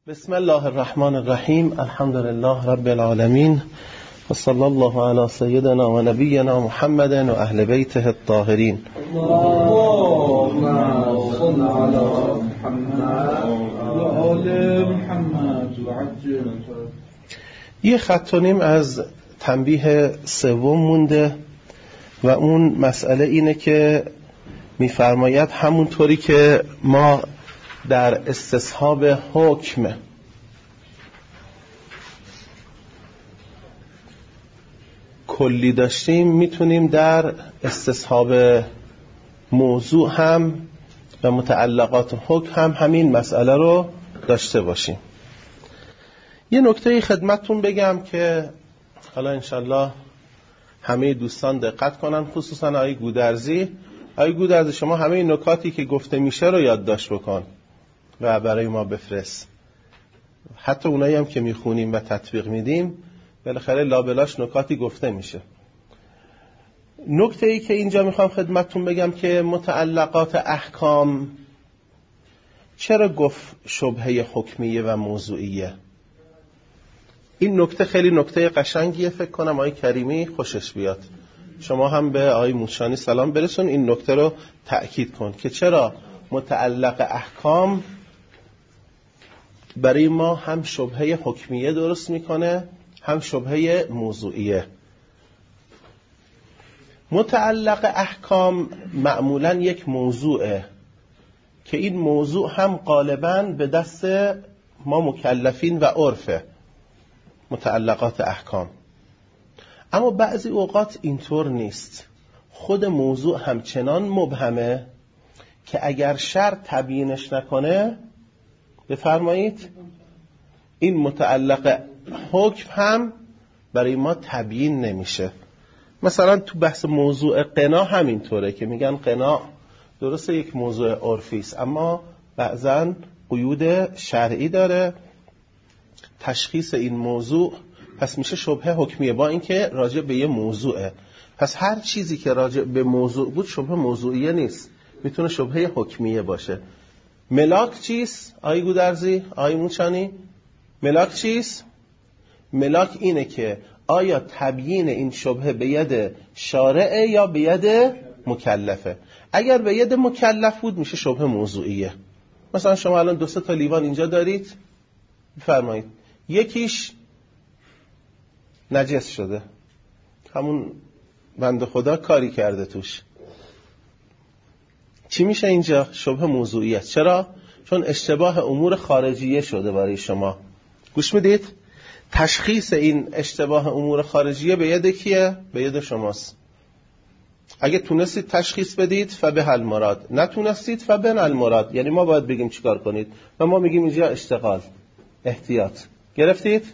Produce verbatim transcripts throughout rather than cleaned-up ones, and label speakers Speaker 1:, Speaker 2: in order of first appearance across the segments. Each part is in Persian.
Speaker 1: بسم الله الرحمن الرحیم. الحمد لله رب العالمین و صلی الله علی سیدنا و نبینا محمد و اهل بیته الطاهرین.
Speaker 2: اللهم صل علی محمد و آل محمد و عجل.
Speaker 1: یه خط و نیم از تنبیه سوم مونده و اون مسئله اینه که میفرماید همونطوری که ما در استصحاب حکم کلی داشتیم، میتونیم در استصحاب موضوع هم و متعلقات حکم هم همین مسئله رو داشته باشیم. یه نکته خدمتتون بگم که حالا انشالله همه دوستان دقت کنن، خصوصا آقای گودرزی. آقای گودرزی شما همه این نکاتی که گفته میشه رو یادداشت بکن و برای ما بفرست. حتی اونایی هم که میخونیم و تطبیق میدیم بالاخره لابلاش نکاتی گفته میشه. نکته ای که اینجا میخوام خدمتتون بگم که متعلقات احکام چرا گفت شبهه حکمیه و موضوعیه؟ این نکته خیلی نکته قشنگیه، فکر کنم آقای کریمی خوشش بیاد. شما هم به آقای موشانی سلام برسون، این نکته رو تأکید کن که چرا متعلق احکام برای ما هم شبهه حکمیه درست میکنه هم شبهه موضوعیه. متعلق احکام معمولا یک موضوعه که این موضوع هم غالباً به دست ما مکلفین و عرفه، متعلقات احکام. اما بعضی اوقات اینطور نیست، خود موضوع همچنان مبهمه که اگر شرع تبیینش نکنه، بفرمایید، این متعلق حکم هم برای ما تبیین نمیشه. مثلا تو بحث موضوع قنا همینطوره که میگن قنا درسته یک موضوع عرفی است اما بعضن قیود شرعی داره، تشخیص این موضوع پس میشه شبهه حکمیه با اینکه راجع به یه موضوعه. پس هر چیزی که راجع به موضوع بود شبهه موضوعیه نیست، میتونه شبهه حکمیه باشه. ملاک چیست؟ آی گودرزی، آی موچانی، ملاک چیست؟ ملاک اینه که آیا تبیین این شبهه به ید شارعه یا به ید مکلفه. اگر به ید مکلف بود میشه شبهه موضوعیه. مثلا شما الان دو سه تا لیوان اینجا دارید، بفرمایید یکیش نجس شده، همون بنده خدا کاری کرده توش، چی میشه اینجا؟ شبهه موضوعیه. چرا؟ چون اشتباه امور خارجیه شده برای شما. گوش میدید؟ تشخیص این اشتباه امور خارجیه به ید کیه؟ به ید شماست. اگه تونستید تشخیص بدید فبه المراد، نتونستید فبن المراد. یعنی ما باید بگیم چیکار کنید و ما میگیم اینجا اشتغال، احتیاط. گرفتید؟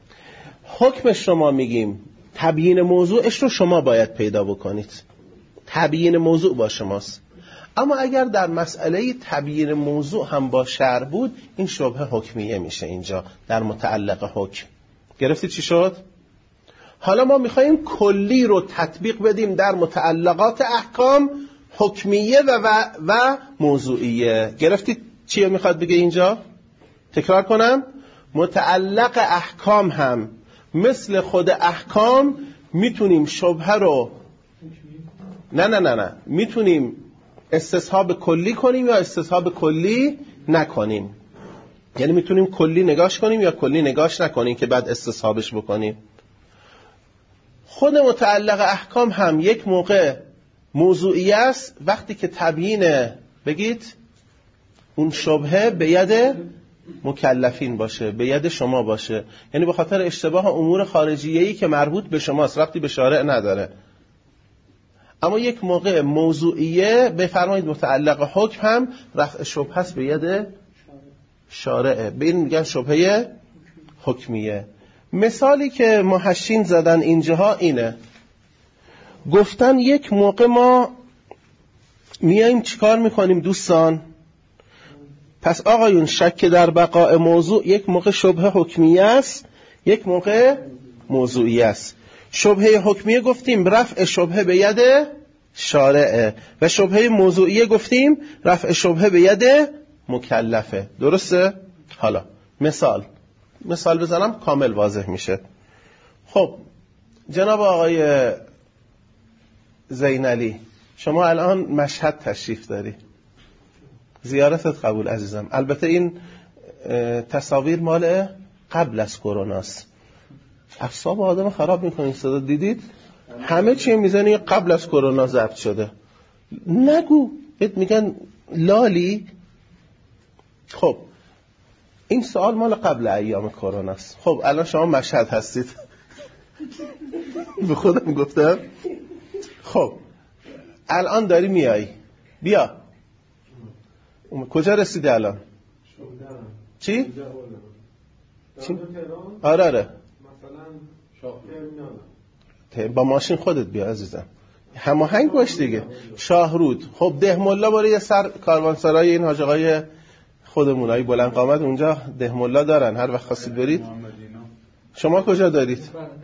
Speaker 1: حکم شما میگیم، تبیین موضوعش رو شما باید پیدا بکنید، تبیین موضوع با شماست. اما اگر در مسئله تبیین موضوع هم با شرع بود، این شبهه حکمیه میشه اینجا در متعلق حکم. گرفتید چی شد؟ حالا ما میخواییم کلی رو تطبیق بدیم در متعلقات احکام، حکمیه و, و, و موضوعیه. گرفتید چیه میخواد بگه اینجا؟ تکرار کنم، متعلق احکام هم مثل خود احکام میتونیم شبهه رو نه نه نه نه میتونیم استصحاب کلی کنیم یا استصحاب کلی نکنیم. یعنی میتونیم کلی نگاش کنیم یا کلی نگاش نکنیم که بعد استصحابش بکنیم. خود متعلق احکام هم یک موقع موضوعی است وقتی که تبیین بگید اون شبهه به ید مکلفین باشه، به ید شما باشه، یعنی به خاطر اشتباه امور خارجیه‌ای که مربوط به شماست، ربطی به شارع نداره. اما یک موقع موضوعیه، بفرمایید متعلق حکم هم رفع شبهه است به ید شارعه، به این میگن شبهه حکمیه. مثالی که محشین زدن اینجاها اینه، گفتن یک موقع ما میاییم چیکار میکنیم دوستان؟ پس آقایون شک در بقاء موضوع یک موقع شبهه حکمیه است، یک موقع موضوعیه است. شبهه حکمیه گفتیم رفع شبهه به ید شارعه و شبهه موضوعیه گفتیم رفع شبهه به ید مکلفه. درسته؟ حالا مثال مثال بزنم کامل واضح میشه. خب جناب آقای زینعلی، شما الان مشهد تشریف داری، زیارتت قبول عزیزم. البته این تصاویر مال قبل از کروناست. اعصاب آدم خراب میکنین. صدا دیدید؟ همه چی میزنی قبل از کرونا ضبط شده. نگو، بهت میگن لالی. خب این سوال مال قبل ایام کرونا است. خب الان شما مشهد هستید. به خودم گفتم. خب الان داری میای، بیا. کجا رسیدی الان؟ چی؟ چی؟ آره آره با ماشین خودت بیا عزیزم، هماهنگ باش دیگه. شاهرود. خب دهملا برای یه سر کاروانسرای این حاج آقای خودمونایی بلند قامت اونجا دهملا دارن، هر وقت خواستید برید. شما کجا دارید؟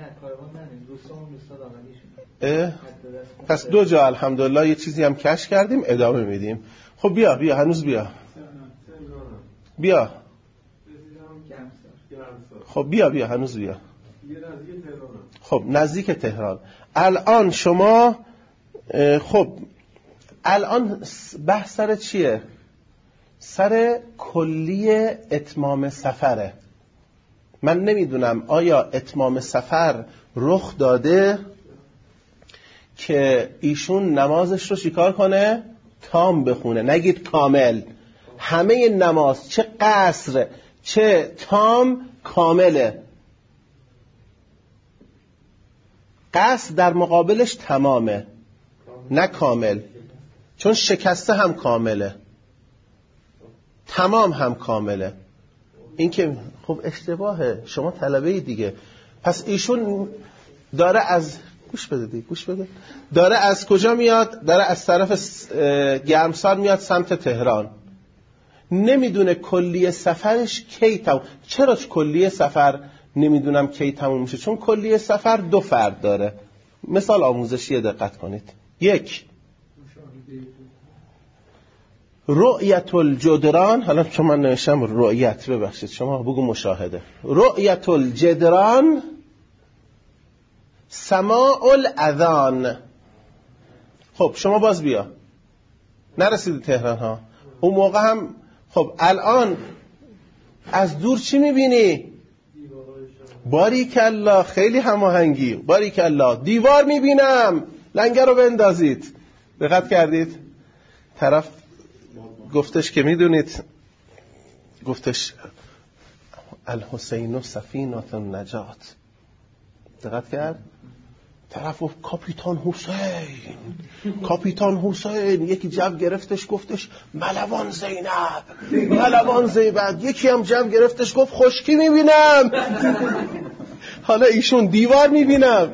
Speaker 1: پس دو جا الحمدلله یه چیزی هم کشف کردیم، ادامه میدیم. خب بیا بیا هنوز بیا بیا خب بیا بیا هنوز بیا. خب نزدیک تهران. الان شما خب الان بحث سر چیه؟ سر کلی اتمام سفره. من نمیدونم آیا اتمام سفر رخ داده که ایشون نمازش رو چیکار کنه؟ تام بخونه، نگید کامل. همه نماز چه قصر چه تام کامله. قصر در مقابلش تمامه، نه کامل. چون شکسته هم کامله، تمام هم کامله. این که خب اشتباهه. شما طلبه دیگه. پس ایشون داره از گوش بده دیگه گوش بده داره از کجا میاد؟ داره از طرف گرمسار میاد سمت تهران. نمیدونه کلیه سفرش کی تموم. چرا کلیه سفر نمیدونم کی تموم میشه؟ چون کلیه سفر دو فرد داره. مثال آموزشی دقت کنید. یک، رؤیت الجدران. حالا چون من نوشتم رؤیت، ببخشید شما بگو مشاهده. رؤیت الجدران سماع الاذان. خب شما باز بیا، نرسیدی تهران ها. اون موقع هم خب الان از دور چی میبینی؟ باریکالله، خیلی هماهنگی. باریکالله، دیوار میبینم. لنگر رو بندازید. دقت کردید؟ طرف گفتش که میدونید، گفتش الحسین سفینه النجات. دقت کرد؟ طرف گفت کاپیتان حسین، کاپیتان حسین. یکی جو گرفتش گفتش ملوان زینب، ملوان زیبد. یکی هم جو گرفتش گفت خشکی میبینم. حالا ایشون دیوار میبینم.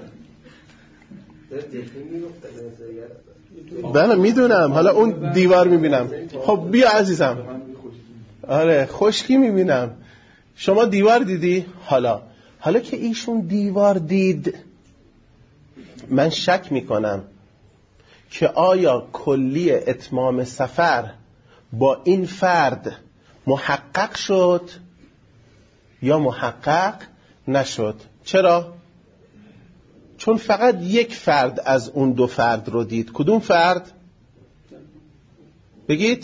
Speaker 1: بله میدونم، حالا اون دیوار میبینم. خب بیا عزیزم. آره خشکی میبینم. شما دیوار دیدی؟ حالا حالا که ایشون دیوار دید، من شک میکنم که آیا کلی اتمام سفر با این فرد محقق شد یا محقق نشد. چرا؟ چون فقط یک فرد از اون دو فرد رو دید. کدوم فرد؟ بگید.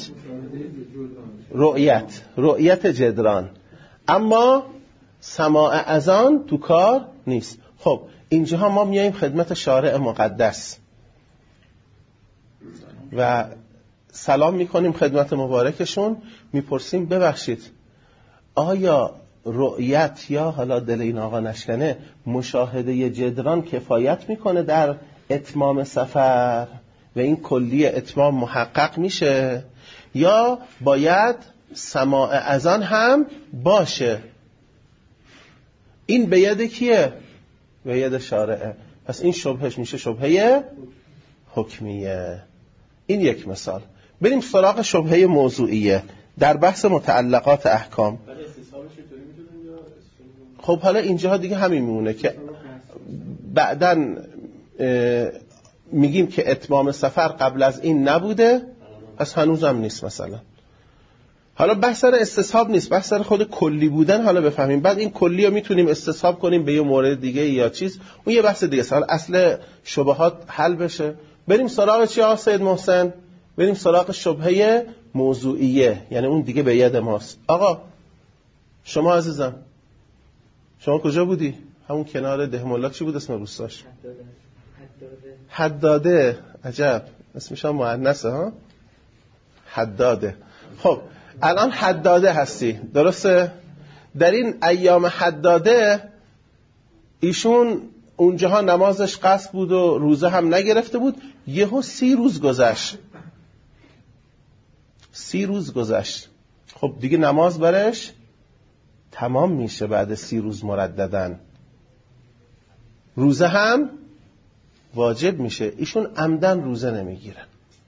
Speaker 1: رؤیت رؤیت جدران. اما سماع اذان تو کار نیست. خب اینجا ما میاییم خدمت شارع مقدس و سلام میکنیم خدمت مبارکشون، میپرسیم ببخشید آیا رؤیت یا حالا دل این آقا نشکنه مشاهده جدران کفایت میکنه در اتمام سفر و این کلی اتمام محقق میشه، یا باید سماع اذان هم باشه؟ این به ید کیه؟ به ید شارعه. پس این شبهش میشه شبهه حکمیه. این یک مثال. بریم سراغ شبهه موضوعیه در بحث متعلقات احکام. خب حالا اینجا دیگه همین میمونه که بعدن میگیم که اتمام سفر قبل از این نبوده، پس هنوزم نیست. مثلا حالا بحث سر استصحاب نیست، بحث سر خود کلی بودن حالا بفهمیم. بعد این کلی رو میتونیم استصحاب کنیم به یه مورد دیگه یا چیز، اون یه بحث دیگه است. حالا اصل شبهات حل بشه. بریم سراغ چی آقا سید محسن؟ بریم سراغ شبهه موضوعیه، یعنی اون دیگه به ید ماست. آقا شما عزیزم شما کجا بودی؟ همون کنار دهمالات چی بود اسم روستاش؟ حداده. عجب اسمش هم مؤنثه ها، حداده. خب الان حداده هستی، درسته؟ در این ایام حداده ایشون اونجاها نمازش قصد بود و روزه هم نگرفته بود، یهو سی روز گذشت. سی روز گذشت خب دیگه نماز برش تمام میشه بعد سی روز مرددن، روزه هم واجب میشه. ایشون عمدن روزه نمیگیره،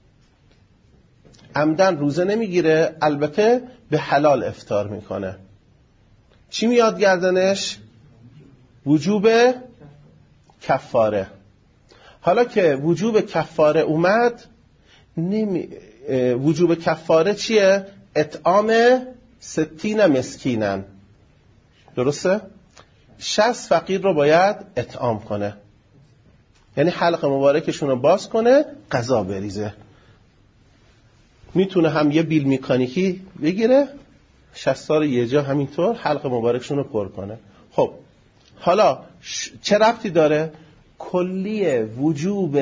Speaker 1: عمدن روزه نمیگیره، البته به حلال افطار میکنه. چی میاد گردنش؟ وجوب کفاره. حالا که وجوب کفاره اومد، نمی... وجوب کفاره چیه؟ اطعام ستین مسکینن، درسته؟ شصت فقیر رو باید اطعام کنه، یعنی حلق مبارکشون رو باز کنه، غذا بریزه. میتونه هم یه بیل میکانیکی بگیره، شصت تا یه جا همینطور حلق مبارکشون رو پر کنه. خب حالا ش... چه ربطی داره؟ کلیه وجوب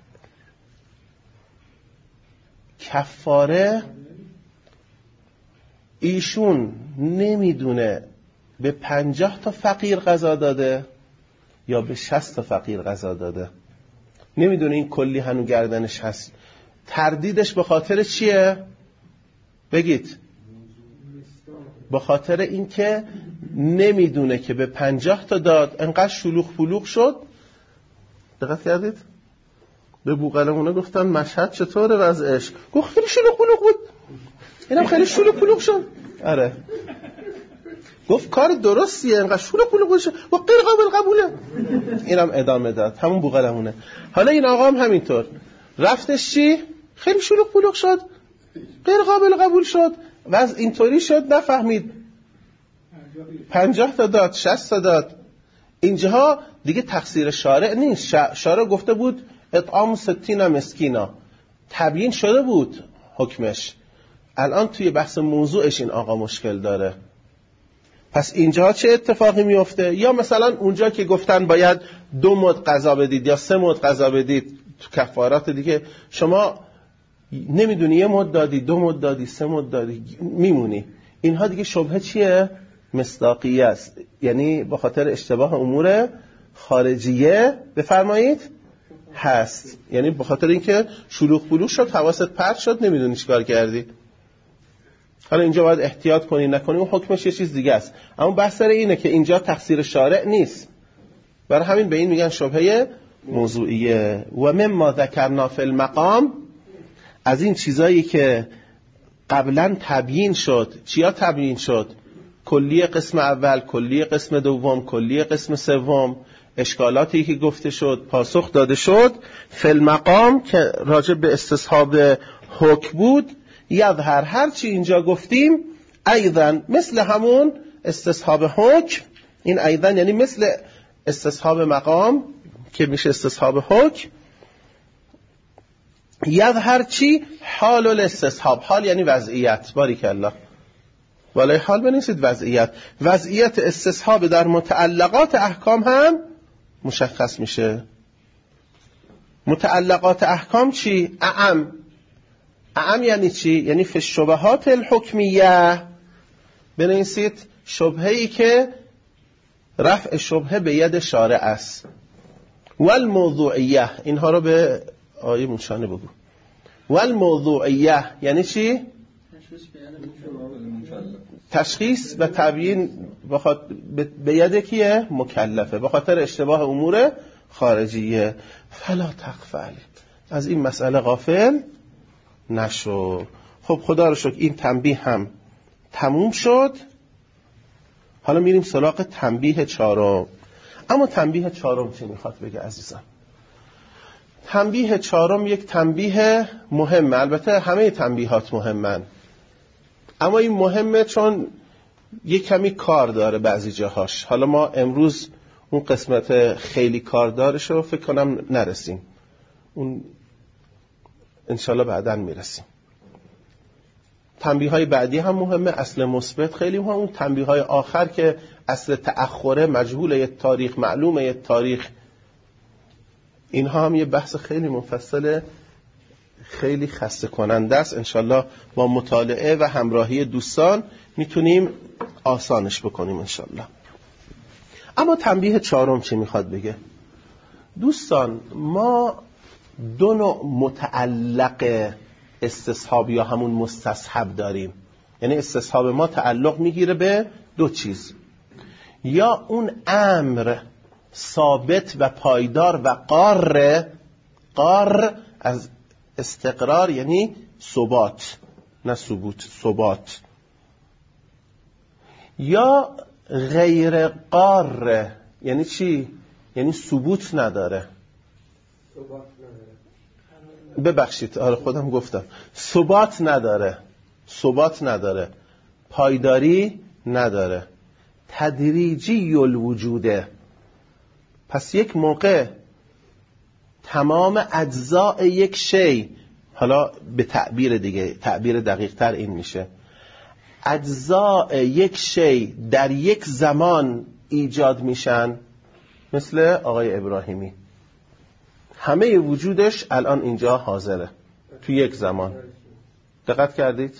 Speaker 1: کفاره ایشون نمیدونه به پنجاه تا فقیر غذا داده یا به شصت تا فقیر غذا داده، نمیدونه. این کلی هنو گردنش هست. تردیدش به خاطر چیه؟ بگید. به خاطر اینکه نمیدونه که به پنجاه تا داد، انقدر شلوغ پلوغ شد. دقت کردید؟ به بوقلمونه گفتن مشهد چطوره وضعش؟ گفت خیلی شلوغ پلوغ بود. اینم خیلی شلوغ پلوغ شد. آره. گفت کار درستیه، انقدر شلوغ پلوغ شد و غیر قابل قبوله. اینم ادامه داد، همون بوقلمونه. حالا این آقا هم همینطور رفتش چی؟ خیلی شلوغ پلوغ شد، غیر قابل قبول شد، وضع اینطوری شد نفهمید، پنجاه تا داد، شصت تا داد. اینجاها دیگه تقصیر شارع نیست. شارع گفته بود اطعام ستین مسکینا، تبیین شده بود حکمش. الان توی بحث موضوعش این آقا مشکل داره. پس اینجا چه اتفاقی میفته؟ یا مثلا اونجا که گفتن باید دو مد غذا بدید یا سه مد غذا بدید، تو کفارات دیگه شما نمیدونی، یه مد دادی، دو مد دادی، سه مد دادی، میمونی. اینها دیگه شبهه چیه؟ مصداقیه است، یعنی به خاطر اشتباه امور خارجیه بفرمایید هست، یعنی به خاطر اینکه شلوغ پلوغ شد، حواست پرت شد، نمیدونی چیکار کردی. حالا اینجا باید احتیاط کنی نکنی، اون حکمش یه چیز دیگه است. اما بحث سر اینه که اینجا تقصیر شارع نیست، برای همین به این میگن شبهه موضوعیه. و مما ذکرنا فی المقام، از این چیزایی که قبلا تبیین شد. چیا تبیین شد؟ کلیه قسم اول، کلیه قسم دوم، کلیه قسم سوم، اشکالاتی که گفته شد، پاسخ داده شد. فی المقام که راجع به استصحاب حکم بود، یظهر هر چی اینجا گفتیم ایضا مثل همون استصحاب حکم. این ایضا یعنی مثل استصحاب مقام که میشه استصحاب حکم. یظهر چی؟ حال الاستصحاب. حال یعنی وضعیت. باریکالله. والای حال بنویسید وضعیت. وضعیت استصحاب در متعلقات احکام هم مشخص میشه. متعلقات احکام چی؟ اعم. اعم یعنی چی؟ یعنی فی الشبهات الحکمیه. بنویسید شبهه‌ای که رفع شبهه به ید شارع است. والموضوعیه، اینها رو به آیه موشانه بگو. والموضوعیه یعنی چی؟ تشخیص و تبیین به ید کیه؟ مکلفه، به خاطر اشتباه امور خارجیه. فلا تغفل، از این مسئله غافل نشو. خب خدا رو شکر این تنبیه هم تموم شد. حالا میریم سراغ تنبیه چهارم. اما تنبیه چهارم چه میخواد بگه عزیزم؟ تنبیه چهارم یک تنبیه مهمه. البته همه تنبیهات مهمن، اما این مهمه چون یه کمی کار داره بعضی جاهاش. حالا ما امروز اون قسمت خیلی کاردارش رو فکر کنم نرسیم، اون انشالله بعداً میرسیم. تنبیه های بعدی هم مهمه، اصل مثبت خیلی مهمه. اون تنبیه های آخر که اصل تأخره، مجهول یه تاریخ، معلومه یه تاریخ، اینها هم یه بحث خیلی مفصل، خیلی خسته کننده است. انشالله با مطالعه و همراهی دوستان میتونیم آسانش بکنیم انشالله. اما تنبیه چهارم چی میخواد بگه؟ دوستان ما دو نوع متعلق استصحاب یا همون مستصحب داریم. یعنی استصحاب ما تعلق میگیره به دو چیز، یا اون امر ثابت و پایدار و قار، قار از استقرار یعنی ثبات، نه ثبوت، ثبات، یا غیر قار یعنی چی؟ یعنی ثبوت نداره. ببخشید آره خودم گفتم ثبات نداره، ثبات نداره، پایداری نداره، تدریجی الوجوده. پس یک موقع تمام اجزاء یک شی، حالا به تعبیر دیگه، تعبیر دقیق تر این میشه، اجزاء یک شی در یک زمان ایجاد میشن. مثل آقای ابراهیمی همه وجودش الان اینجا حاضره تو یک زمان. دقت کردید؟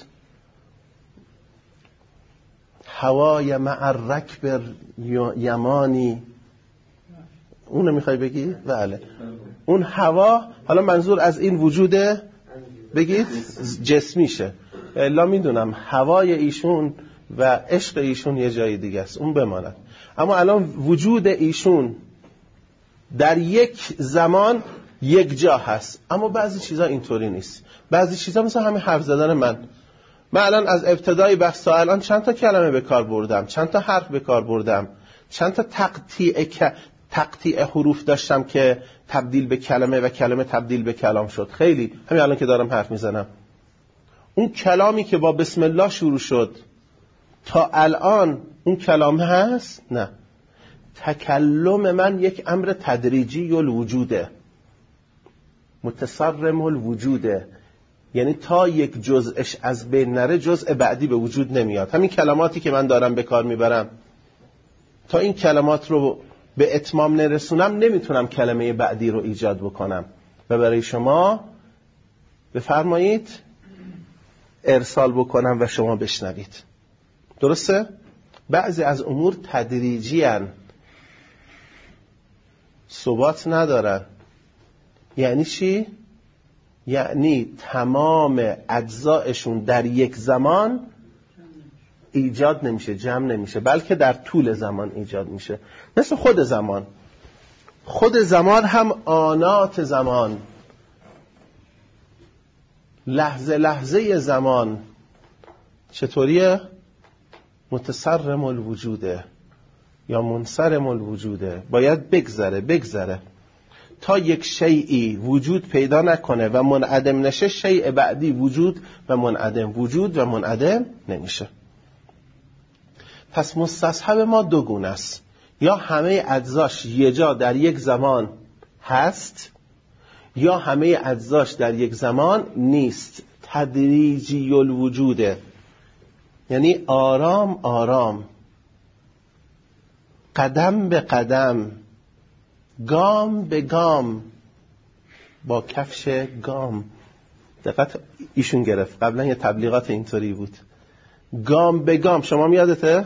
Speaker 1: هوای مع الرکب یمانی، اونو میخوای بگی؟ بله. اون هوا، حالا منظور از این وجوده بگید جسمیشه، الا میدونم هوای ایشون و عشق ایشون یه جای دیگه است، اون بماند. اما الان وجود ایشون در یک زمان یک جا هست. اما بعضی چیزا اینطوری نیست. بعضی چیزا مثلا همین حرف زدن من من الان از ابتدای بحث تا الان چند تا کلمه به کار بردم، چند تا حرف به کار بردم، چند تا تقطیع تقطیع حروف داشتم که تبدیل به کلمه و کلمه تبدیل به کلام شد. خیلی همین الان که دارم حرف میزنم، اون کلامی که با بسم الله شروع شد تا الان اون کلام هست؟ نه. تکلم من یک امر تدریجی الوجوده، متصرم الوجوده، یعنی تا یک جزءش از بین نره جزء بعدی به وجود نمیاد. همین کلماتی که من دارم به کار میبرم تا این کلمات رو به اتمام نرسونم نمیتونم کلمه بعدی رو ایجاد بکنم و برای شما بفرمایید ارسال بکنم و شما بشنوید. درسته؟ بعضی از امور تدریجی هن، ثبات ندارن. یعنی چی؟ یعنی تمام اجزایشون در یک زمان ایجاد نمیشه، جمع نمیشه، بلکه در طول زمان ایجاد میشه. مثل خود زمان، خود زمان هم آنات زمان، لحظه لحظه زمان چطوریه؟ متصرم الوجوده یا منصرم الوجوده، باید بگذره بگذره تا یک شیئی وجود پیدا نکنه و منعدم نشه، شیء بعدی وجود و منعدم، وجود و منعدم نمیشه. پس مستصحب ما دو گونه است، یا همه اجزاش یه جا در یک زمان هست، یا همه اجزاش در یک زمان نیست، تدریجی الوجوده، یعنی آرام آرام، قدم به قدم، گام به گام، با کفش گام. دقت ایشون گرفت، قبلا یه تبلیغات اینطوری بود، گام به گام. شما میادته؟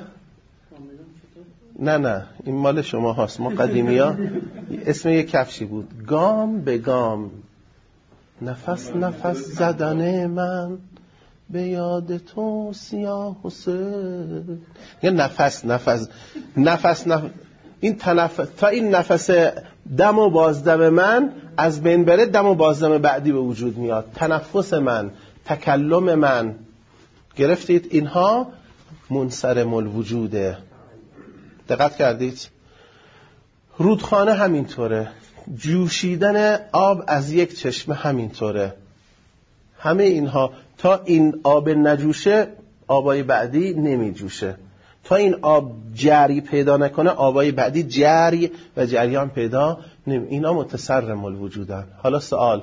Speaker 1: نه نه این مال شما هاست، ما قدیمی ها اسم یه کفشی بود، گام به گام، نفس نفس زدن من به یاد تو سیاه حسین. یه نفس نفس نفس نفس این تنفس، تا این نفس دم و بازدم من از بین بره، دم و بازدم بعدی به وجود میاد. تنفس من، تکلم من، گرفتید؟ اینها منصرم الوجوده. دقت کردید؟ رودخانه همینطوره، جوشیدن آب از یک چشمه همینطوره. همه اینها تا این آب نجوشه آبای بعدی نمی جوشه. تا این آب جری پیدا نکنه آبای بعدی جری و جریان پیدا نمی. اینا متصرم الوجودن. حالا سوال،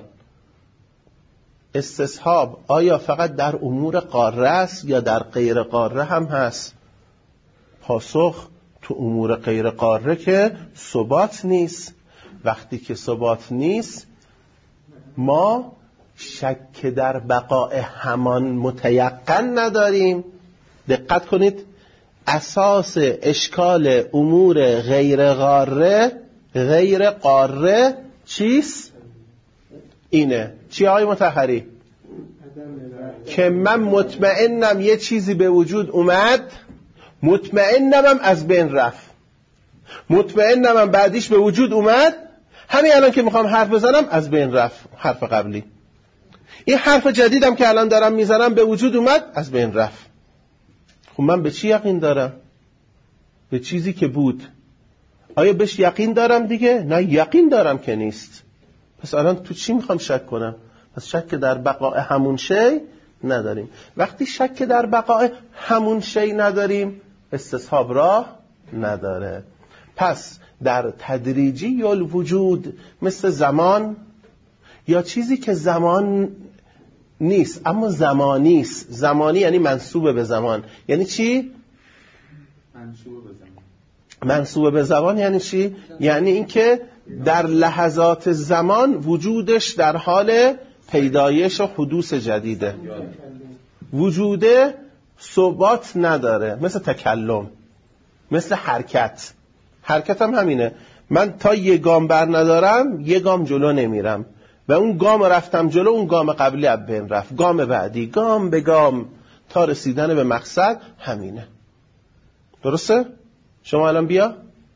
Speaker 1: استصحاب آیا فقط در امور قاره است یا در غیر قاره هم هست؟ پاسخ، تو امور غیر قاره که ثبات نیست. وقتی که ثبات نیست ما شک در بقاء همان متیقن نداریم. دقت کنید، اساس اشکال امور غیر قاره غیر قاره چیست؟ اینه. چی آقای مطهری؟ که من مطمئنم یه چیزی به وجود اومد، مطمئنم هم از بین رفت، مطمئنم هم بعدیش به وجود اومد، همین الان که میخوام حرف بزنم از بین رفت حرف قبلی. این حرف جدیدم که الان دارم میزنم به وجود اومد، از بین رفت. خب من به چی یقین دارم؟ به چیزی که بود. آیا بهش یقین دارم دیگه؟ نه، یقین دارم که نیست. پس الان تو چی میخوام شک کنم؟ پس شک در بقاء همون شی نداریم. وقتی شک در بقاء همون شی نداریم استصحاب راه نداره. پس در تدریجی الوجود مثل زمان یا چیزی که زمان نیست اما زمانی است. زمانی یعنی منسوب به زمان. یعنی چی؟
Speaker 2: منسوب به زمان.
Speaker 1: منسوب به زمان یعنی چی؟ یعنی اینکه در لحظات زمان وجودش در حال پیدایش و حدوث جدیده. وجوده ثبات نداره، مثل تکلم، مثل حرکت. حرکت هم همینه. من تا یه گام بر ندارم یه گام جلو نمیرم و اون گام رفتم جلو، اون گام قبلی از بین رفت. گام بعدی، گام به گام تا رسیدن به مقصد همینه. درسته؟ شما الان بیا.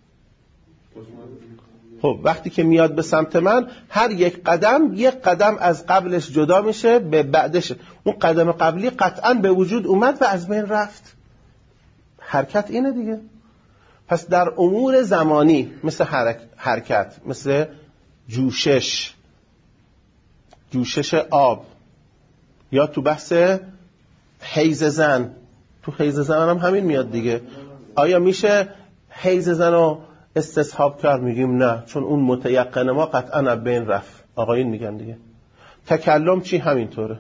Speaker 1: خب وقتی که میاد به سمت من هر یک قدم یک قدم از قبلش جدا میشه به بعدش. اون قدم قبلی قطعاً به وجود اومد و از بین رفت. حرکت اینه دیگه. پس در امور زمانی مثل حرک... حرکت، مثل جوشش جوشش آب، یا تو بحث حیز زن، تو حیز زن هم همین میاد دیگه. آیا میشه حیز زن رو استصحاب کرد؟ میگیم نه، چون اون متیقن ما قطعا از بین رفت. آقایون میگن دیگه. تکلم چی؟ همینطوره.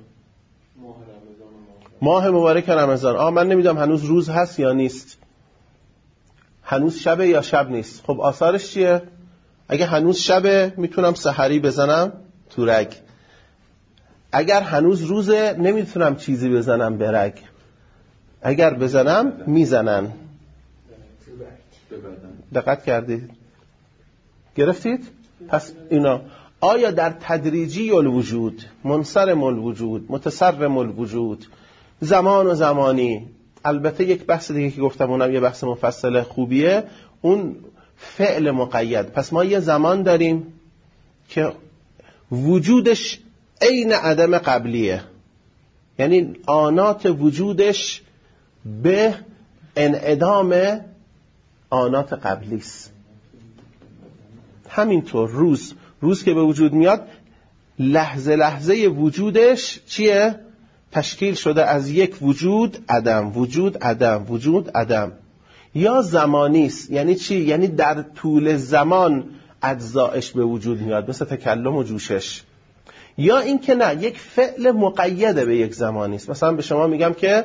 Speaker 1: ماه مبارک رمضان، آه من نمیدونم هنوز روز هست یا نیست، هنوز شبه یا شب نیست. خب آثارش چیه؟ اگه هنوز شبه میتونم سحری بزنم تو رگ، اگر هنوز روزه نمیتونم چیزی بزنم به رگ، اگر بزنم میزنن. دقت کردید؟ گرفتید؟ پس اینا آیا در تدریجی الوجود، منصرم الوجود، متصرم الوجود، زمان و زمانی، البته یک بحث دیگه که گفتم اونم یه بحث مفصل خوبیه، اون فعل مقید. پس ما یه زمان داریم که وجودش عین عدم قبلیه، یعنی آنات وجودش به انعدام آنات قبلی است. همینطور روز روز که به وجود میاد لحظه لحظه وجودش چیه؟ تشکیل شده از یک وجود عدم، وجود عدم، وجود عدم. یا زمانی است، یعنی چی؟ یعنی در طول زمان اجزایش به وجود میاد، مثل تکلم و جوشش. یا این که نه، یک فعل مقیده به یک زمانی است. مثلا به شما میگم که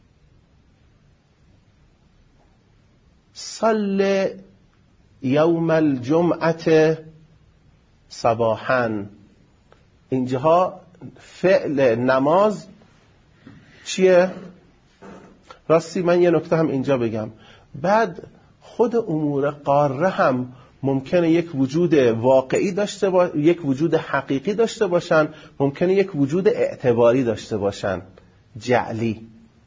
Speaker 1: صل یوم الجمعه صباحا. اینجاها فعل نماز چیه؟ راستی من یه نکته هم اینجا بگم. بعد خود امور قاره هم ممکنه یک وجود واقعی داشته با... یک وجود حقیقی داشته باشن، ممکنه یک وجود اعتباری داشته باشن، جعلی.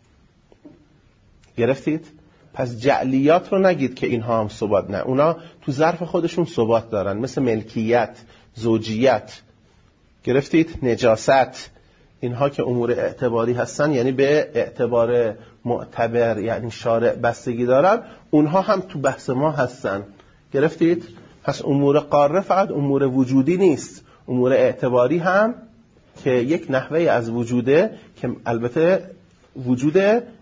Speaker 1: گرفتید؟ پس جعلیات رو نگید که اینها هم ثبات، نه، اونا تو ظرف خودشون ثبات دارن، مثل ملکیت، زوجیت. گرفتید؟ نجاست، اینها که امور اعتباری هستن، یعنی به اعتبار معتبر یعنی شارع بستگی دارن، اونها هم تو بحث ما هستن. گرفتید؟ پس امور قاره فقط امور وجودی نیست، امور اعتباری هم که یک نحوه از وجوده، که البته وجود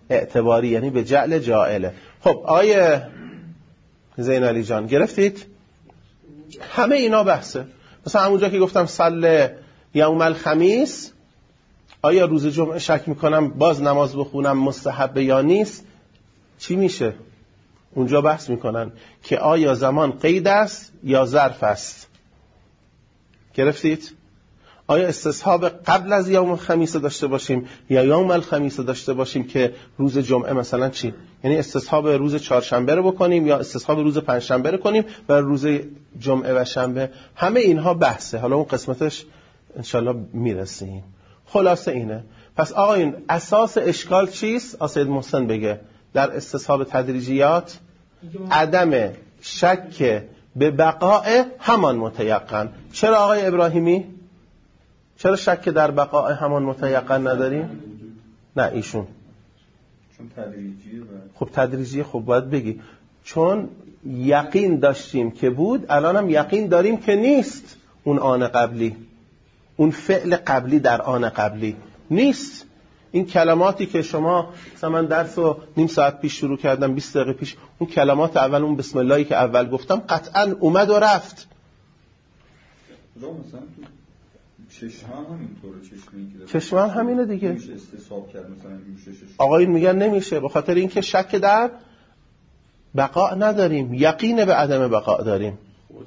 Speaker 1: اعتباری، یعنی به جعل جاعله. خب آیه زین علی جان گرفتید؟ همه اینا بحثه. مثلا همونجا که گفتم صلی یوم الخمیس، آیا روز جمعه شک میکنم باز نماز بخونم مستحب یا نیست؟ چی میشه؟ اونجا بحث میکنن که آیا زمان قید است یا ظرف است. گرفتید؟ آیا استصحاب قبل از یوم الخمیس داشته باشیم یا یوم الخمیس داشته باشیم که روز جمعه مثلا چی؟ یعنی استصحاب روز چهارشنبه رو بکنیم یا استصحاب روز پنجشنبه رو کنیم و روز جمعه و شنبه؟ همه اینها بحثه. حالا اون قسمتش انشالله میرسیم. خلاصه اینه. پس آقایون اساس اشکال چیست؟ آسید محسن بگه در استصحاب تدریجیات عدم شک به بقاء همان متیقن. چرا آقای ابراهیمی؟ چرا شک در بقاء همان متیقن نداریم؟ نه ایشون
Speaker 3: چون تدریجیه.
Speaker 1: خب تدریجیه، خب باید بگی چون یقین داشتیم که بود، الان هم یقین داریم که نیست. اون آن قبلی، اون فعل قبلی در آن قبلی نیست. این کلماتی که شما مثلا من درس رو نیم ساعت پیش شروع کردم، بیست دقیقه پیش، اون کلمات اول، اون بسم اللهی که اول گفتم قطعا اومد و رفت.
Speaker 3: مثلا چشم هم همینطوره. چشمی که
Speaker 1: چشم هم همینه دیگه.
Speaker 3: میشه استصحاب کرد مثلا میشه.
Speaker 1: آقایون میگن نمیشه به خاطر اینکه شک در بقا نداریم، یقین به عدم بقا داریم.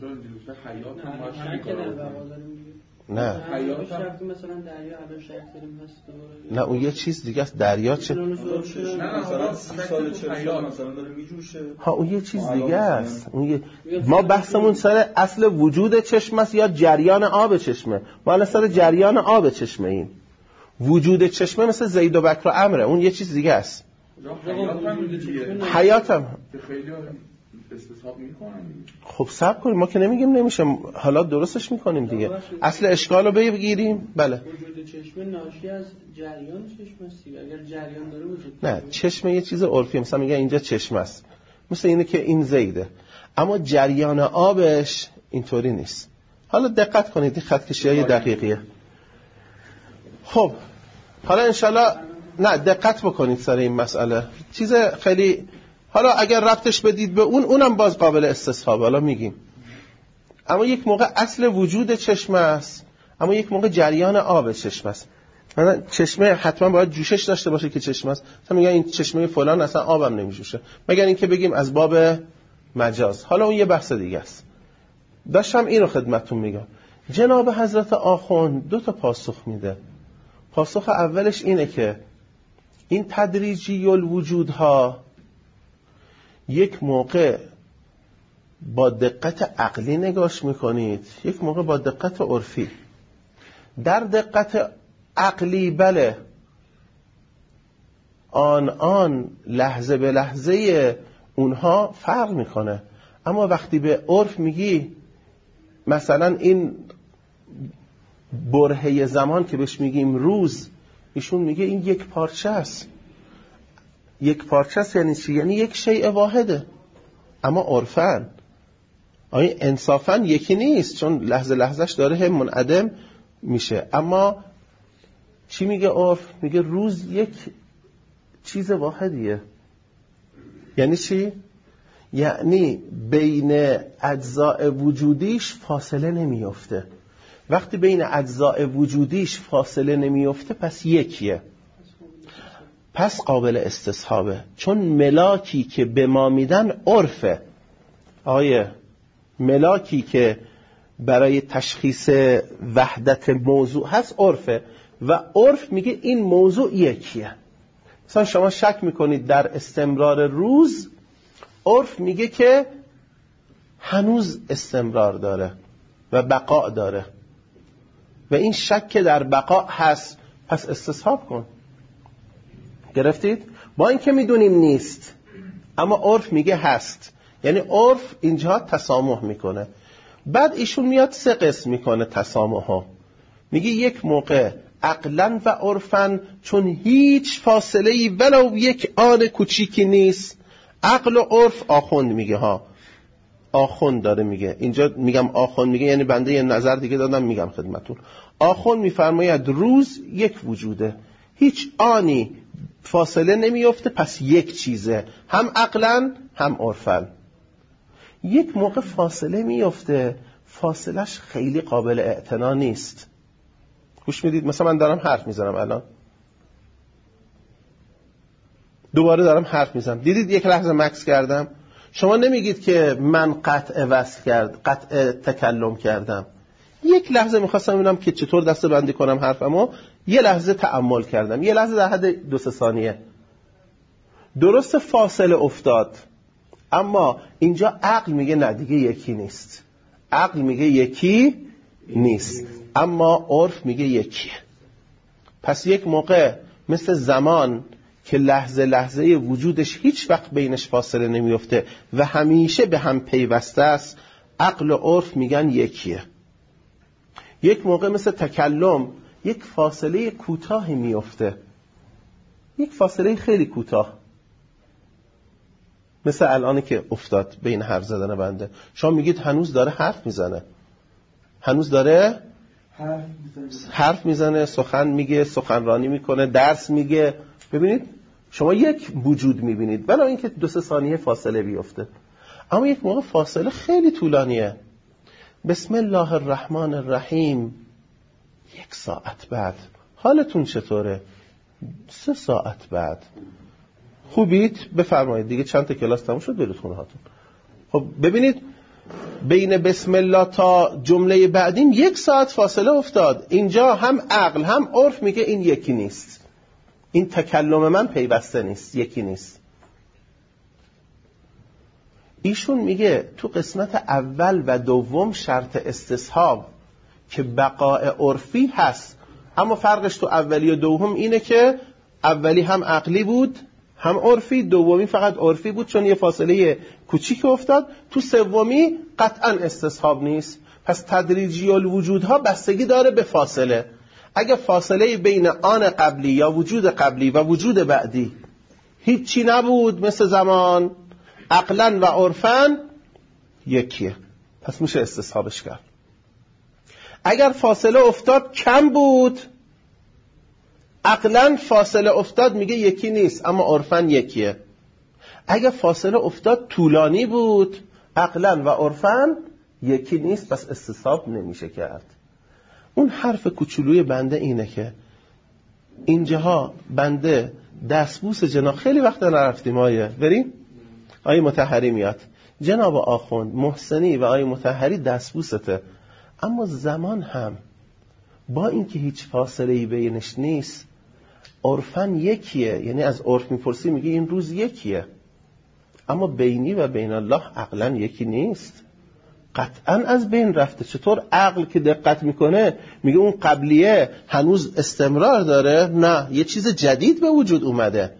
Speaker 1: نه نه اون یه چیز دیگه است. دریا چه؟
Speaker 3: نه مثلا سی سال چهل سال مثلا داره میجوشه.
Speaker 1: ها اون یه چیز دیگه است. اون یه... ما بحثمون سر اصل وجود چشم است یا جریان آب چشمه؟ ما الان سر جریان آب چشمه. این وجود چشمه مثل زید و بکر و عمره، اون یه چیز دیگه است. حیاتم
Speaker 2: استصحاب میکنن.
Speaker 1: خب صبر کنیم، ما که نمیگیم نمیشه، حالا درستش میکنیم دیگه. اصل اشکال رو بگیریم. بله
Speaker 4: وجود چشمه ناشی از جریان چشمه است. اگر جریان داره وجود
Speaker 1: نه، چشمه یه چیز عرفیه. مثلا میگه اینجا چشمه است، مثل اینه که این زیده، اما جریان آبش اینطوری نیست. حالا دقت کنید این خط کشی‌های دقیقیه. خب حالا انشالله نه دقت بکنید سر این مسئله، چیز خیلی. حالا اگر ربطش بدید به اون، اونم باز قابل استصحاب، حالا میگیم. اما یک موقع اصل وجود چشمه است، اما یک موقع جریان آب چشمه است. مثلا چشمه حتما باید جوشش داشته باشه که چشمه است. مثلا میگن این چشمه فلان اصلا آبم نمیجوشه، مگر اینکه بگیم از باب مجاز. حالا اون یه بحث دیگه است. داشتم این رو خدمتتون میگم. جناب حضرت آخوند دو تا پاسخ میده. پاسخ اولش اینه که این تدریجی الوجودها یک موقع با دقت عقلی نگاش میکنید، یک موقع با دقت عرفی. در دقت عقلی بله آن آن لحظه به لحظه اونها فرق میکنه، اما وقتی به عرف میگی مثلا این برهه زمان که بهش میگیم روز، ایشون میگه این یک پارچه است. یک پارچه است یعنی چی؟ یعنی یک شیء واحده، اما عرفاً آیا انصافاً یکی نیست، چون لحظه لحظهش داره هم منعدم میشه. اما چی میگه عرف؟ میگه روز یک چیز واحدیه. یعنی چی؟ یعنی بین اجزاء وجودیش فاصله نمیفته. وقتی بین اجزاء وجودیش فاصله نمیفته پس یکیه، پس قابل استصحابه. چون ملاکی که به ما میدن عرفه. آیه ملاکی که برای تشخیص وحدت موضوع هست عرفه، و عرف میگه این موضوع یکیه. مثلا شما شک میکنید در استمرار روز، عرف میگه که هنوز استمرار داره و بقا داره و این شک در بقا هست، پس استصحاب کن. گرفتید؟ با اینکه میدونیم نیست اما عرف میگه هست، یعنی عرف اینجا تسامح میکنه. بعد ایشون میاد سه قسم میکنه تسامح ها. میگه یک موقع عقلاً و عرفاً، چون هیچ فاصله‌ای ولو یک آن کوچیکی نیست. عقل و عرف آخوند میگه ها، آخوند داره میگه اینجا، میگم آخوند میگه یعنی بنده یه نظر دیگه دادم میگم خدمتون. آخوند میفرماید روز یک وجوده، هیچ آنی فاصله نمیفته، پس یک چیزه، هم عقلاً هم عرفاً. یک موقع فاصله میفته، فاصلش خیلی قابل اعتنا نیست. گوش میدید؟ مثلا من دارم حرف میزنم الان، دوباره دارم حرف میزنم، دیدید یک لحظه مکس کردم؟ شما نمیگید که من قطع وصل کرد، قطع تکلم کردم. یک لحظه میخواستم ببینم که چطور دسته بندی کنم حرفمو، یه لحظه تأمل کردم، یه لحظه در حد دو سه ثانیه. درست فاصله افتاد، اما اینجا عقل میگه نه دیگه یکی نیست. عقل میگه یکی نیست، اما عرف میگه یکیه. پس یک موقع مثل زمان که لحظه لحظه وجودش هیچ وقت بینش فاصله نمیفته و همیشه به هم پیوسته است، عقل و عرف میگن یکیه. یک موقع مثل تکلم یک فاصله کوتاهی میفته، یک فاصله خیلی کوتاه، مثل الانی که افتاد بین حرف زدن بنده. شما میگید هنوز داره حرف میزنه، هنوز داره حرف میزنه، سخن میگه، سخنرانی میکنه، درس میگه. ببینید شما یک وجود میبینید ولی اینکه دو سه ثانیه فاصله بیفته. اما یک موقع فاصله خیلی طولانیه. بسم الله الرحمن الرحیم، یک ساعت بعد حالتون چطوره؟ سه ساعت بعد خوبید؟ بفرمایید دیگه چند تا کلاس تموم شد، برید خونه هاتون. خب ببینید بین بسم الله تا جمله بعدیم یک ساعت فاصله افتاد. اینجا هم عقل هم عرف میگه این یکی نیست، این تکلم من پیوسته نیست، یکی نیست. ایشون میگه تو قسمت اول و دوم شرط استصحاب که بقاء عرفی هست، اما فرقش تو اولی و دوم اینه که اولی هم عقلی بود هم عرفی، دومی فقط عرفی بود چون یه فاصله کوچیک افتاد. تو سومی قطعا استصحاب نیست. پس تدریجی الوجودها بستگی داره به فاصله. اگه فاصله بین آن قبلی یا وجود قبلی و وجود بعدی هیچی نبود مثل زمان، عقلاً و عرفاً یکیه، پس میشه استصحابش کرد. اگر فاصله افتاد کم بود، عقلاً فاصله افتاد میگه یکی نیست اما عرفاً یکیه. اگر فاصله افتاد طولانی بود، عقلاً و عرفاً یکی نیست، پس استصحاب نمیشه کرد. اون حرف کوچولوی بنده اینه که اینجاها بنده دستبوس جناب خیلی وقت نرفتیم، آیه بریم آیه مطهری میاد، جناب آخوند محسنی و آیه مطهری دستبوسته، اما زمان هم با اینکه هیچ فاصله‌ای بینش نیست عرفاً یکیه. یعنی از عرف میپرسی میگه این روز یکیه، اما بینی و بین الله عقلاً یکی نیست، قطعاً از بین رفته. چطور عقل که دقت میکنه میگه اون قبلیه هنوز استمرار داره؟ نه، یه چیز جدید به وجود اومده.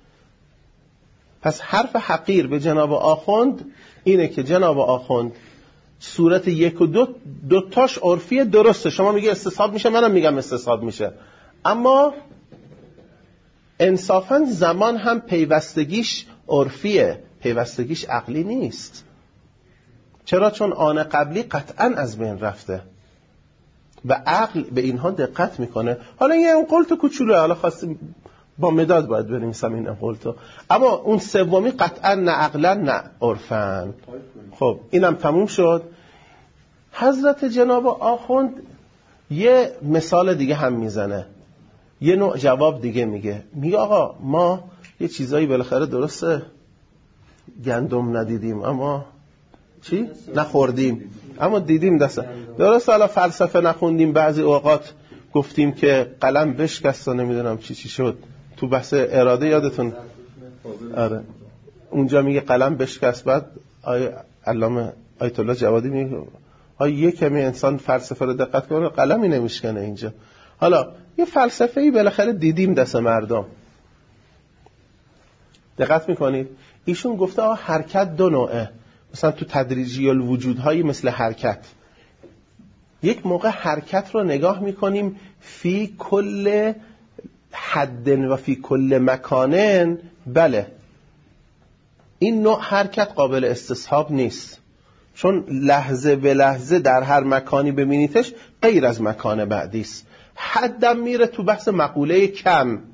Speaker 1: پس حرف حقیر به جناب آخوند اینه که جناب آخوند صورت یک و دو دوتاش عرفیه، درسته، شما میگه استصحاب میشه، منم میگم استصحاب میشه، اما انصافاً زمان هم پیوستگیش عرفیه، پیوستگیش عقلی نیست. چرا؟ چون آن قبلی قطعاً از بین رفته و عقل به اینها دقت میکنه. حالا یه اون قلتو کوچولو، حالا خواستیم با مداد باید بنویسم این قلتو، اما اون سومی قطعاً نه عقلاً نه عرفاً. خب اینم تموم شد. حضرت جناب آخوند یه مثال دیگه هم میزنه، یه نوع جواب دیگه میگه. میگه آقا ما یه چیزایی بالاخره درسته گندم ندیدیم اما چی؟ نخوردیم اما دیدیم دسته. درست حالا فلسفه نخوندیم، بعضی اوقات گفتیم که قلم بشکست و نمیدونم چی چی شد تو بحث اراده، یادتون؟ آره اونجا میگه قلم بشکست، بعد آیه علامه آیت الله جوادی میگه آیه یک کمی انسان فلسفه رو دقت کنه قلمی نمیشکنه اینجا. حالا یه فلسفه‌ای بالاخره دیدیم دست مردم، دقت میکنید؟ ایشون گفته آه حرکت دو نوعه، مثلا تو تدریجی الوجودهایی مثل حرکت، یک موقع حرکت رو نگاه میکنیم فی کل حد و فی کل مکانن، بله این نوع حرکت قابل استصحاب نیست، چون لحظه به لحظه در هر مکانی ببینیدش غیر از مکان بعدی است. حدم میره تو بحث مقوله کم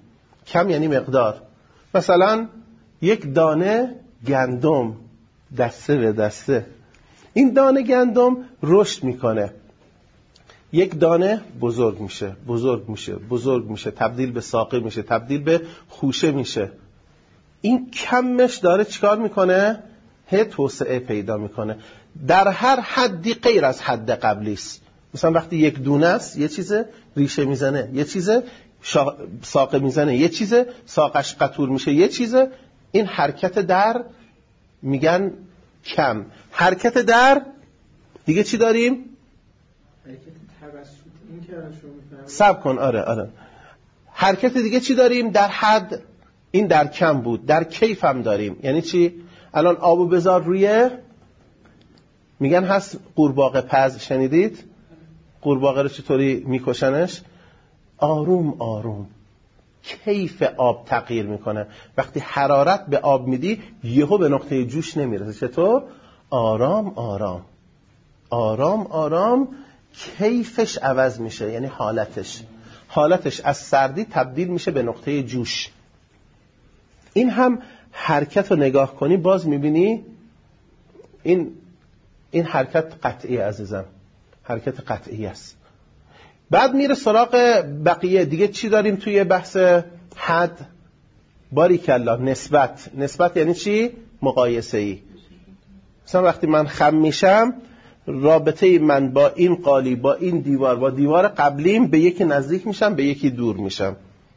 Speaker 1: کم یعنی مقدار. مثلا یک دانه گندم دسته به دسته، این دانه گندم رشد میکنه، یک دانه بزرگ میشه بزرگ میشه بزرگ میشه تبدیل به ساقه میشه، تبدیل به خوشه میشه. این کمش داره چیکار میکنه؟ هی توسعه پیدا میکنه در هر حدی غیر از حد قبلی است. مثلا وقتی یک دونه است یه چیزه ریشه میزنه، یه چیزه شا... ساقه میزنه، یه چیزه ساقش قطور میشه، یه چیزه. این حرکت در میگن کم. حرکت در دیگه چی داریم؟
Speaker 4: حرکت توسط. این که الان شما میفرمایید
Speaker 1: صبر کن. آره آره حرکت دیگه چی داریم؟ در حد. این در کم بود. در کیف هم داریم. یعنی چی؟ الان آبو بذار روی، میگن هست قورباغه پز، شنیدید؟ قورباغه رو چطوری میکشنش؟ آروم آروم کیف آب تغییر میکنه. وقتی حرارت به آب میدی یهو به نقطه جوش نمیرسه. چطور؟ آرام آرام آرام آرام کیفش عوض میشه، یعنی حالتش حالتش از سردی تبدیل میشه به نقطه جوش. این هم حرکت رو نگاه کنی باز میبینی این این حرکت قطعی عزیزم، حرکت قطعی است. بعد میره سراغ بقیه. دیگه چی داریم توی بحث حد؟ باریکلا نسبت. نسبت یعنی چی؟ مقایسه ای. مثلا وقتی من خم میشم رابطه من با این قالی، با این دیوار، با دیوار قبلیم به یکی نزدیک میشم، به یکی دور میشم.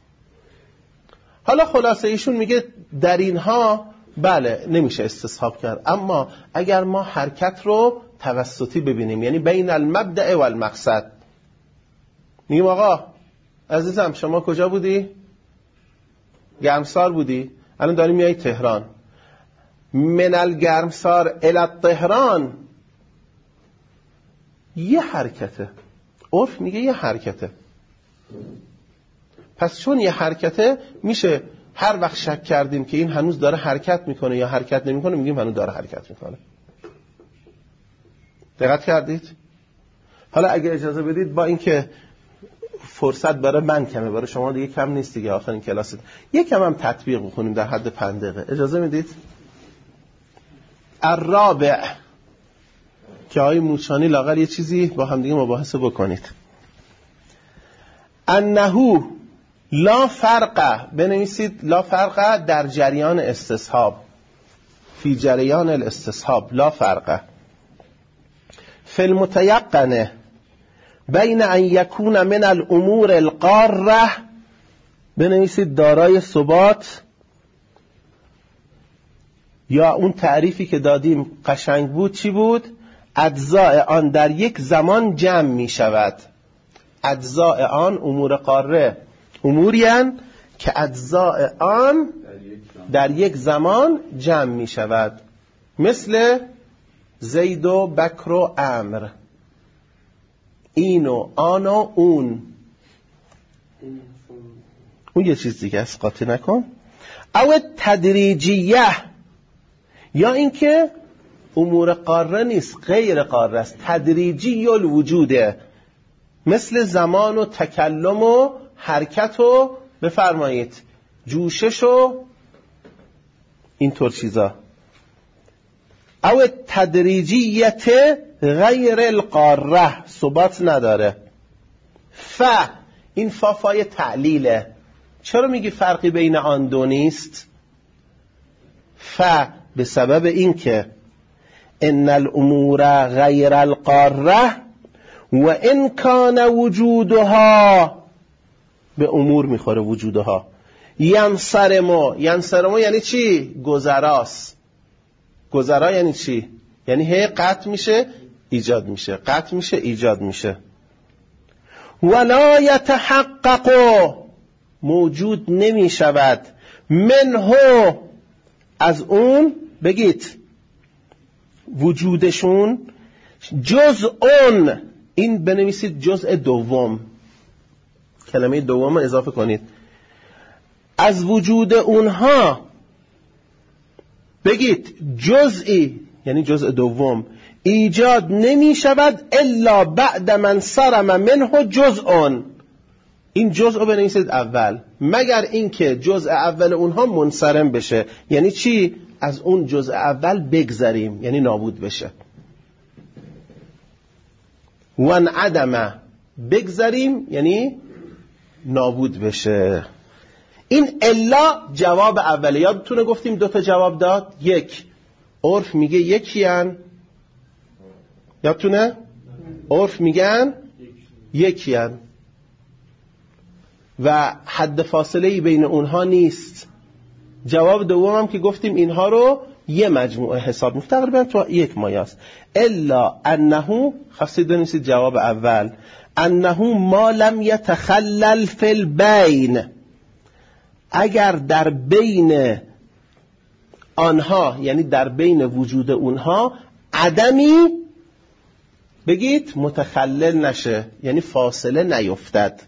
Speaker 1: حالا خلاصه ایشون میگه در اینها بله نمیشه استصحاب کرد، اما اگر ما حرکت رو توسطی ببینیم، یعنی بین المبدأ و المقصد. میگیم آقا عزیزم شما کجا بودی؟ گرمسار بودی، الان داری میای تهران. من الگرمسار الی تهران یه حرکته، عرف میگه یه حرکته. پس چون یه حرکته میشه هر وقت شک کردیم که این هنوز داره حرکت میکنه یا حرکت نمیکنه میگیم هنوز داره حرکت میکنه. دقت کردید؟ حالا اگه اجازه بدید با اینکه فرصت برای من کمه، برای شما دیگه کم نیست دیگه، آخرین کلاست یکم هم تطبیق بکنیم در حد پنج دقیقه. اجازه میدید؟ الرابع که آقای موچانی لاغر یه چیزی با هم دیگه مباحثه بکنید. انهو لا فرق، بنویسید لا فرق در جریان استصحاب، فی جریان الاستصحاب لا فرق فی المتیقنه بین ان یکون من الامور القاره، بنویسید دارای ثبات، یا اون تعریفی که دادیم قشنگ بود چی بود؟ اجزاء آن در یک زمان جمع می شود. اجزاء آن امور قاره امورین که اجزاء آن در یک زمان جمع می شود، مثل زید و بکر و امر، این و آن و اون. اون یه چیز دیگه است، قاطی نکن. او تدریجیه، یا اینکه امور قاره نیست، غیر قاره است، تدریجی الوجوده، مثل زمان و تکلم و حرکت و بفرمایید جوشش و اینطور چیزا. او تدریجیت غیر القاره، ثبات نداره. ف، این فافای تعلیله. چرا میگی فرقی بین آن دو نیست؟ ف به سبب این که ان الامور غیر القاره و ان کان وجودها، به امور میخوره وجودها. ینصرمو، ینصرمو یعنی چی؟ گذراست. گذرا یعنی چی؟ یعنی هی قطع میشه ایجاد میشه، قطع میشه ایجاد میشه. ولا یتحقق، موجود نمی شود، منه، از اون، بگید وجودشون، جزءون، این بنویسید جزء دوم، کلمه دوم اضافه کنید، از وجود اونها بگید جزئی، یعنی جزء دوم، ایجاد نمی شود الا بعد من صرم منه جزء، این جزء بنویسید اول، مگر اینکه جزء اول اونها منصرم بشه. یعنی چی؟ از اون جزء اول بگذریم، یعنی نابود بشه. وان عدم، بگذریم یعنی نابود بشه. این الا جواب اوله. یادتونه گفتیم دو تا جواب داد؟ یک، عرف میگه یکیان. یادتونه؟ عرف میگن یکیان و حد فاصله‌ای بین اونها نیست. جواب دوم هم که گفتیم اینها رو یه مجموعه حساب می‌کنیم، تقریبا تو یک مایاست. الا انه، خواستید بنویسید جواب اول، انه ما لم یتخلل فی البین، اگر در بین آنها، یعنی در بین وجود اونها عدمی، بگید متخلل نشه، یعنی فاصله نیفتد.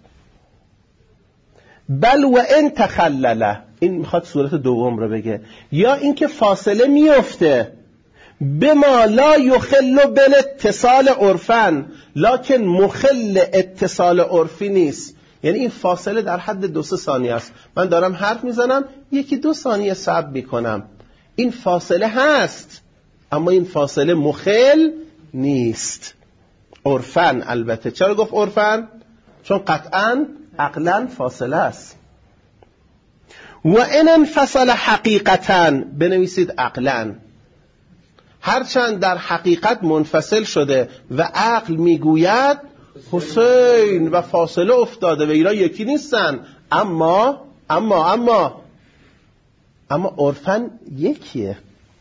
Speaker 1: بل و ان تخلله، این میخواد صورت دوم رو بگه، یا اینکه فاصله میفته بما لا یخل بالاتصال عرفا، لکن مخل اتصال عرفی نیست. یعنی این فاصله در حد دو سه ثانیه است. من دارم حرف میزنم، یکی دو ثانیه صبر میکنم، این فاصله هست، اما این فاصله مخل نیست عرفا. البته چرا گفت عرفا؟ چون قطعا عقلا فاصله است. و ان انفصل حقیقتا، بنویسید عقلا، هرچند در حقیقت منفصل شده و عقل میگوید حسین و فاصله افتاده و اینا یکی نیستن، اما اما اما اما عرفاً یکیه.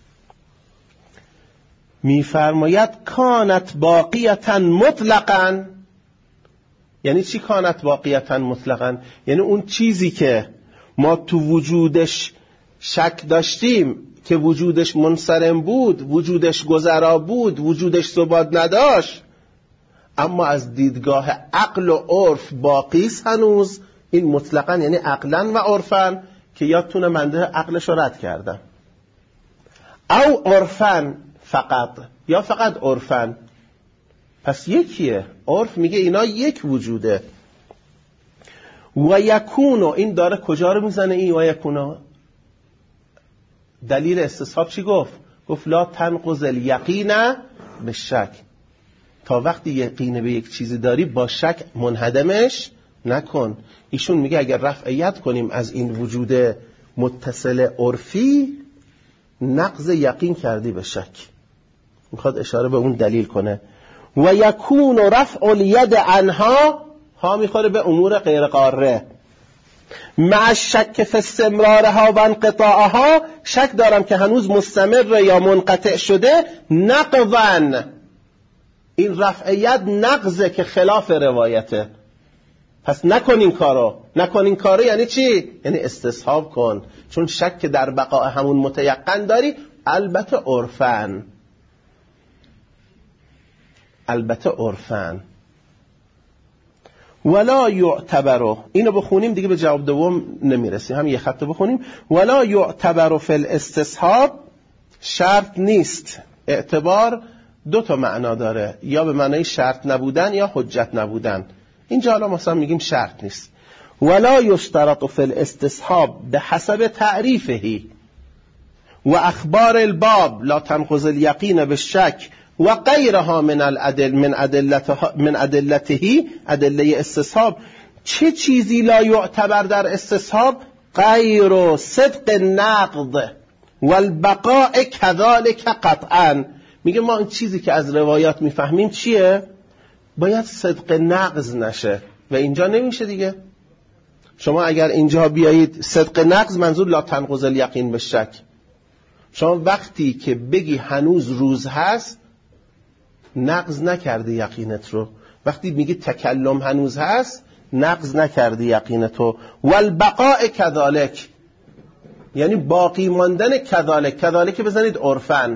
Speaker 1: میفرماید کانت باقیتا مطلقاً. یعنی چی کانت باقیتا مطلقاً؟ یعنی اون چیزی که ما تو وجودش شک داشتیم که وجودش منصرم بود، وجودش گذرا بود، وجودش ثبات نداشت، اما از دیدگاه عقل و عرف باقیست هنوز، این مطلقاً یعنی عقلاً و عرفاً، که یادتونه منده عقلش رو رد کردم. او عرفاً فقط، یا فقط عرفاً. پس یکیه. عرف میگه اینا یک وجوده. و یکونو، این داره کجا رو میزنه این و یکونو؟ دلیل استصحاب چی گفت؟ گفت لا تنقض الیقین بالشک، تا وقتی یقین به یک چیزی داری با شک منهدمش نکن. ایشون میگه اگر رفعیت کنیم از این وجود متصل عرفی، نقض یقین کردی به شک. میخواد اشاره به اون دلیل کنه. و یکون رفع الید عنها، ها میخوره به امور غیر قاره. مع شک فی استمرارها و انقطاعها، شک دارم که هنوز مستمر یا منقطع شده. نقضاً، این رفعیت نقضه که خلاف روایته. پس نکن این کارو. نکن این کارو یعنی چی؟ یعنی استصحاب کن، چون شک در بقاء همون متیقن داری. البته عرفاً، البته عرفاً. ولا یعتبر، اینو بخونیم دیگه به جواب دوم نمیرسیم، هم یه خط بخونیم. ولا یعتبر فی الاستصحاب، شرط نیست. اعتبار دو تا معنا داره، یا به معنای شرط نبودن یا حجت نبودن. اینجا حالا مثلا میگیم شرط نیست. ولا یشترط فی الاستصحاب بحسب تعریفه و اخبار الباب لا تنقض الیقین بالشک و غیرها من الادل من ادلته من ادلته، ادله استصحاب. چه چیزی لا یعتبر در استصحاب؟ غیر صدق نقض والبقاء كذلك قطعا. میگه ما این چیزی که از روایات میفهمیم چیه؟ باید صدق نقض نشه و اینجا نمیشه دیگه. شما اگر اینجا بیایید صدق نقض، منظور لا تنقض الیقین بالشک. شما وقتی که بگی هنوز روز هست، نقض نکردی یقینت رو. وقتی میگی تکلم هنوز هست، نقض نکردی یقینت رو. والبقاء كذلك، یعنی باقی ماندن کذالک. کذالک بزنید عرفاً.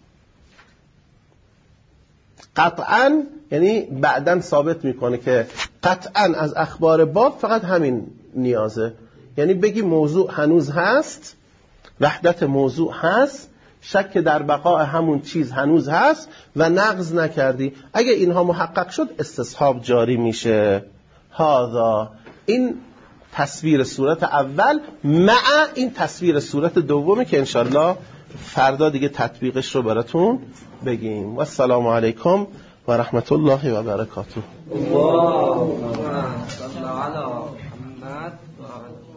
Speaker 1: قطعاً یعنی بعداً ثابت میکنه که قطعاً از اخبار باب فقط همین نیازه. یعنی بگی موضوع هنوز هست، وحدت موضوع هست، شک در بقاء همون چیز هنوز هست و نقض نکردی. اگه اینها محقق شد استصحاب جاری میشه. هذا این تصویر صورت اول مع این تصویر صورت دومی که انشالله فردا دیگه تطبیقش رو براتون بگیم. و السلام علیکم و رحمت الله و برکاته.
Speaker 5: اللهم صل علی محمد و